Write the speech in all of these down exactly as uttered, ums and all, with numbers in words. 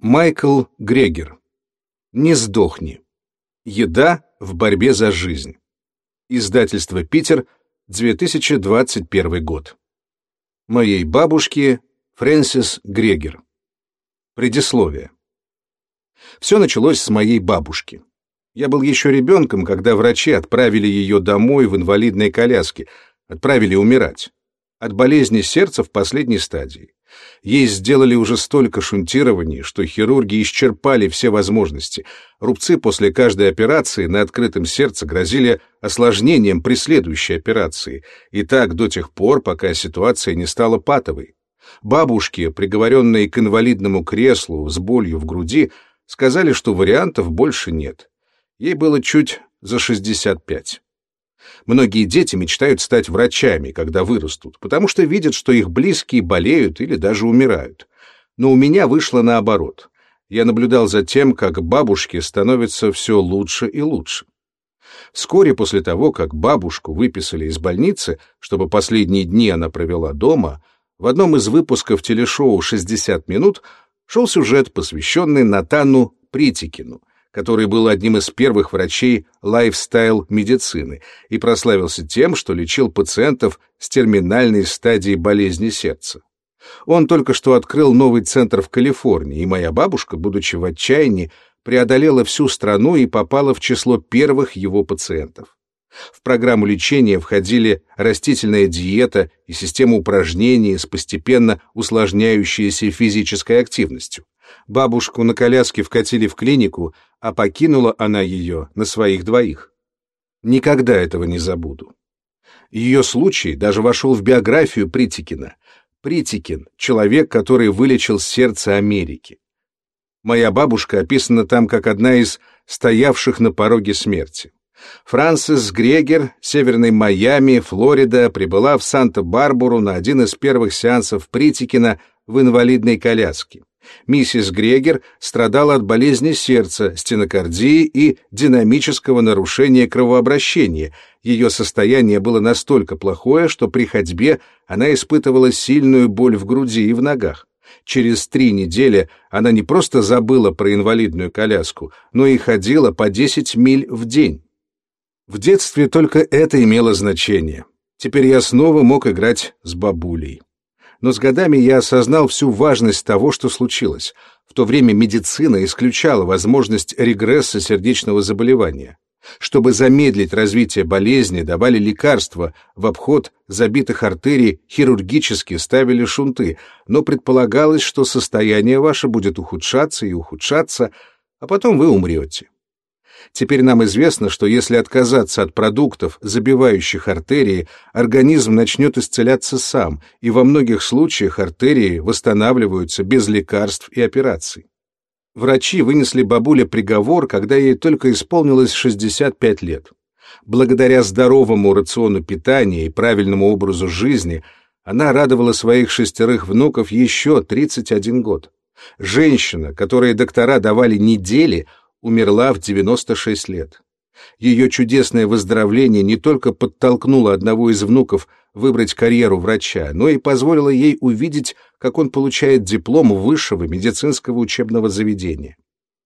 Майкл Грегер. «Не сдохни. Еда в борьбе за жизнь». Издательство «Питер», две тысячи двадцать первый год. Моей бабушке Фрэнсис Грегер. Предисловие. Все началось с моей бабушки. Я был еще ребенком, когда врачи отправили ее домой в инвалидной коляске, отправили умирать. От болезни сердца в последней стадии. Ей сделали уже столько шунтирований, что хирурги исчерпали все возможности. Рубцы после каждой операции на открытом сердце грозили осложнением при следующей операции. И так до тех пор, пока ситуация не стала патовой. Бабушке, приговоренной к инвалидному креслу с болью в груди, сказали, что вариантов больше нет. Ей было чуть за шестьдесят пять. Многие дети мечтают стать врачами, когда вырастут, потому что видят, что их близкие болеют или даже умирают. Но у меня вышло наоборот. Я наблюдал за тем, как бабушке становится все лучше и лучше. Вскоре после того, как бабушку выписали из больницы, чтобы последние дни она провела дома, в одном из выпусков телешоу «шестьдесят минут» шел сюжет, посвященный Натану Притикину, который был одним из первых врачей лайфстайл-медицины и прославился тем, что лечил пациентов с терминальной стадией болезни сердца. Он только что открыл новый центр в Калифорнии, и моя бабушка, будучи в отчаянии, преодолела всю страну и попала в число первых его пациентов. В программу лечения входили растительная диета и система упражнений с постепенно усложняющейся физической активностью. Бабушку на коляске вкатили в клинику, а покинула она ее на своих двоих. Никогда этого не забуду. Ее случай даже вошел в биографию Притикина. Притикин — человек, который вылечил сердце Америки. Моя бабушка описана там как одна из стоявших на пороге смерти. Фрэнсис Грегер, северной Майами, Флорида, прибыла в Санта-Барбару на один из первых сеансов Притикина в инвалидной коляске. Миссис Грегер страдала от болезни сердца, стенокардии и динамического нарушения кровообращения. Ее состояние было настолько плохое, что при ходьбе она испытывала сильную боль в груди и в ногах. Через три недели она не просто забыла про инвалидную коляску, но и ходила по десять миль в день. В детстве только это имело значение. Теперь я снова мог играть с бабулей. Но с годами я осознал всю важность того, что случилось. В то время медицина исключала возможность регресса сердечного заболевания. Чтобы замедлить развитие болезни, давали лекарства, в обход забитых артерий хирургически ставили шунты, но предполагалось, что состояние ваше будет ухудшаться и ухудшаться, а потом вы умрете. Теперь нам известно, что если отказаться от продуктов, забивающих артерии, организм начнет исцеляться сам, и во многих случаях артерии восстанавливаются без лекарств и операций. Врачи вынесли бабуле приговор, когда ей только исполнилось шестьдесят пять лет. Благодаря здоровому рациону питания и правильному образу жизни она радовала своих шестерых внуков еще тридцать один год. Женщина, которой доктора давали недели, умерла в девяносто шесть лет. Ее чудесное выздоровление не только подтолкнуло одного из внуков выбрать карьеру врача, но и позволило ей увидеть, как он получает диплом высшего медицинского учебного заведения.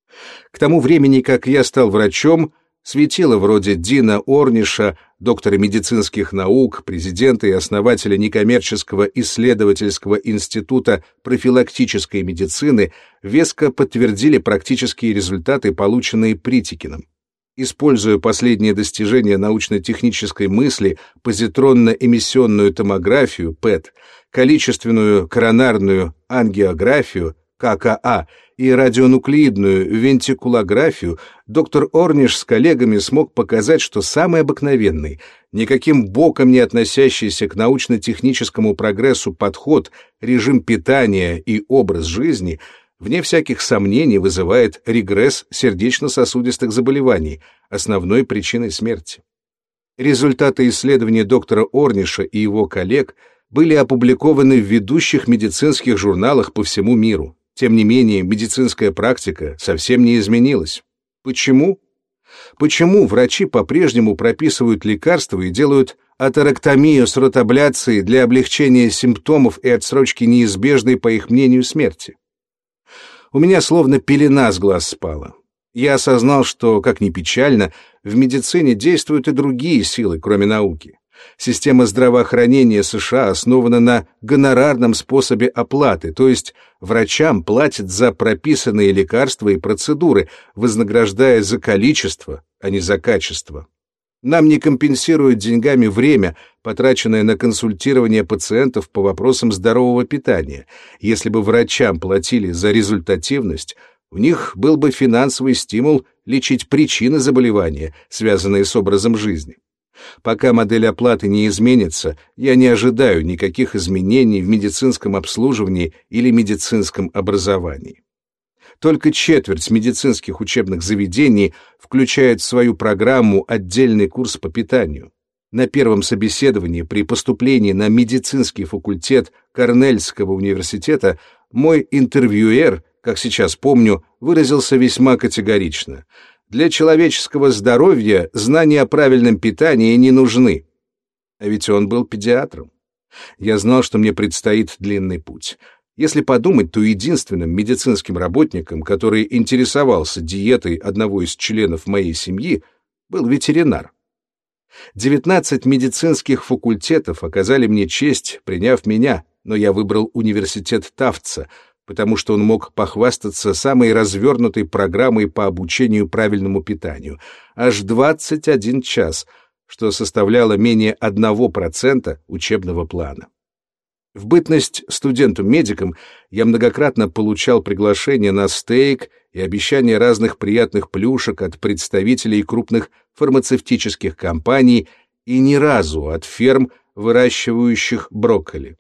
К тому времени, как я стал врачом, светила вроде Дина Орниша, доктора медицинских наук, президента и основателя некоммерческого исследовательского института профилактической медицины, веско подтвердили практические результаты, полученные Притикиным. Используя последние достижения научно-технической мысли, позитронно-эмиссионную томографию, ПЭТ, количественную коронарную ангиографию, ККА, и радионуклеидную вентикулографию, доктор Орниш с коллегами смог показать, что самый обыкновенный, никаким боком не относящийся к научно-техническому прогрессу подход, режим питания и образ жизни, вне всяких сомнений вызывает регресс сердечно-сосудистых заболеваний, основной причиной смерти. Результаты исследований доктора Орниша и его коллег были опубликованы в ведущих медицинских журналах по всему миру. Тем не менее, медицинская практика совсем не изменилась. Почему? Почему врачи по-прежнему прописывают лекарства и делают аторэктомию с ротабляцией для облегчения симптомов и отсрочки неизбежной, по их мнению, смерти? У меня словно пелена с глаз спала. Я осознал, что, как ни печально, в медицине действуют и другие силы, кроме науки. Система здравоохранения США основана на гонорарном способе оплаты, то есть врачам платят за прописанные лекарства и процедуры, вознаграждая за количество, а не за качество. Нам не компенсируют деньгами время, потраченное на консультирование пациентов по вопросам здорового питания. Если бы врачам платили за результативность, у них был бы финансовый стимул лечить причины заболевания, связанные с образом жизни. Пока модель оплаты не изменится, я не ожидаю никаких изменений в медицинском обслуживании или медицинском образовании. Только четверть медицинских учебных заведений включает в свою программу отдельный курс по питанию. На первом собеседовании при поступлении на медицинский факультет Корнельского университета мой интервьюер, как сейчас помню, выразился весьма категорично. Для человеческого здоровья знания о правильном питании не нужны. А ведь он был педиатром. Я знал, что мне предстоит длинный путь. Если подумать, то единственным медицинским работником, который интересовался диетой одного из членов моей семьи, был ветеринар. девятнадцать медицинских факультетов оказали мне честь, приняв меня, но я выбрал университет Тафтса, потому что он мог похвастаться самой развернутой программой по обучению правильному питанию, аж двадцать один час, что составляло менее одного процента учебного плана. В бытность студентом-медиком я многократно получал приглашения на стейк и обещания разных приятных плюшек от представителей крупных фармацевтических компаний и ни разу от ферм, выращивающих брокколи.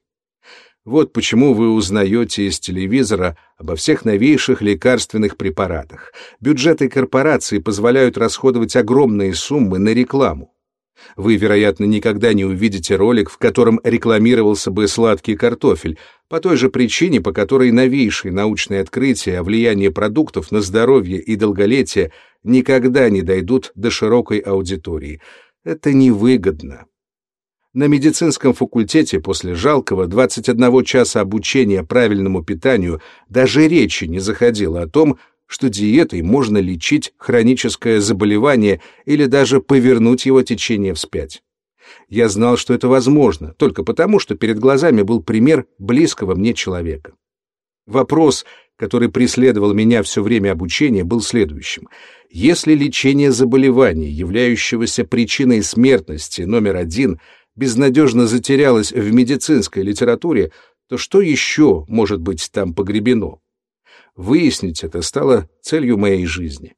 Вот почему вы узнаете из телевизора обо всех новейших лекарственных препаратах. Бюджеты корпораций позволяют расходовать огромные суммы на рекламу. Вы, вероятно, никогда не увидите ролик, в котором рекламировался бы сладкий картофель, по той же причине, по которой новейшие научные открытия о влиянии продуктов на здоровье и долголетие никогда не дойдут до широкой аудитории. Это невыгодно. На медицинском факультете после жалкого двадцати одного часа обучения правильному питанию даже речи не заходило о том, что диетой можно лечить хроническое заболевание или даже повернуть его течение вспять. Я знал, что это возможно, только потому, что перед глазами был пример близкого мне человека. Вопрос, который преследовал меня все время обучения, был следующим. Если лечение заболевания, являющегося причиной смертности номер один, безнадежно затерялось в медицинской литературе, то что еще может быть там погребено? Выяснить это стало целью моей жизни.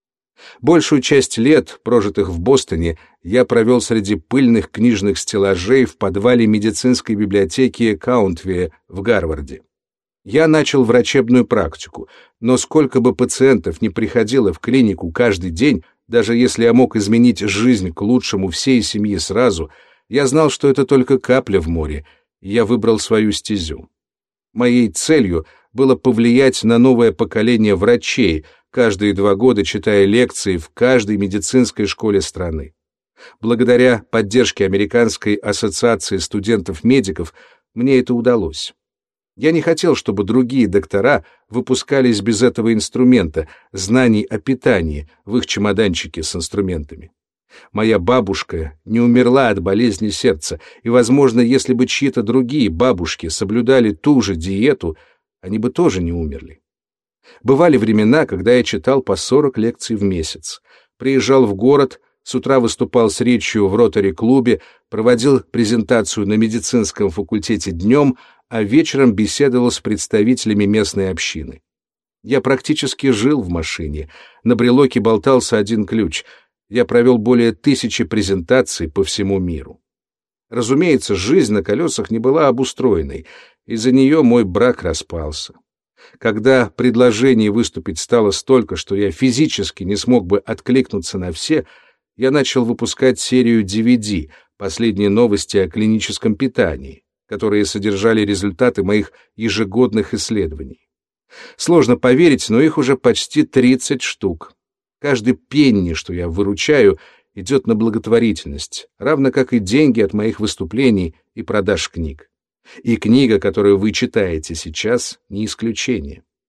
Большую часть лет, прожитых в Бостоне, я провел среди пыльных книжных стеллажей в подвале медицинской библиотеки Каунтвея в Гарварде. Я начал врачебную практику, но сколько бы пациентов ни приходило в клинику каждый день, даже если я мог изменить жизнь к лучшему всей семьи сразу, я знал, что это только капля в море, и я выбрал свою стезю. Моей целью было повлиять на новое поколение врачей, каждые два года читая лекции в каждой медицинской школе страны. Благодаря поддержке Американской ассоциации студентов-медиков мне это удалось. Я не хотел, чтобы другие доктора выпускались без этого инструмента, знаний о питании в их чемоданчике с инструментами. Моя бабушка не умерла от болезни сердца, и, возможно, если бы чьи-то другие бабушки соблюдали ту же диету, они бы тоже не умерли. Бывали времена, когда я читал по сорок лекций в месяц, приезжал в город, с утра выступал с речью в ротари-клубе, проводил презентацию на медицинском факультете днем, а вечером беседовал с представителями местной общины. Я практически жил в машине, на брелоке болтался один ключ — я провел более тысячи презентаций по всему миру. Разумеется, жизнь на колесах не была обустроенной, из-за нее мой брак распался. Когда предложений выступить стало столько, что я физически не смог бы откликнуться на все, я начал выпускать серию ди ви ди «Последние новости о клиническом питании», которые содержали результаты моих ежегодных исследований. Сложно поверить, но их уже почти тридцать штук. Каждый пенни, что я выручаю, идет на благотворительность, равно как и деньги от моих выступлений и продаж книг. И книга, которую вы читаете сейчас, не исключение.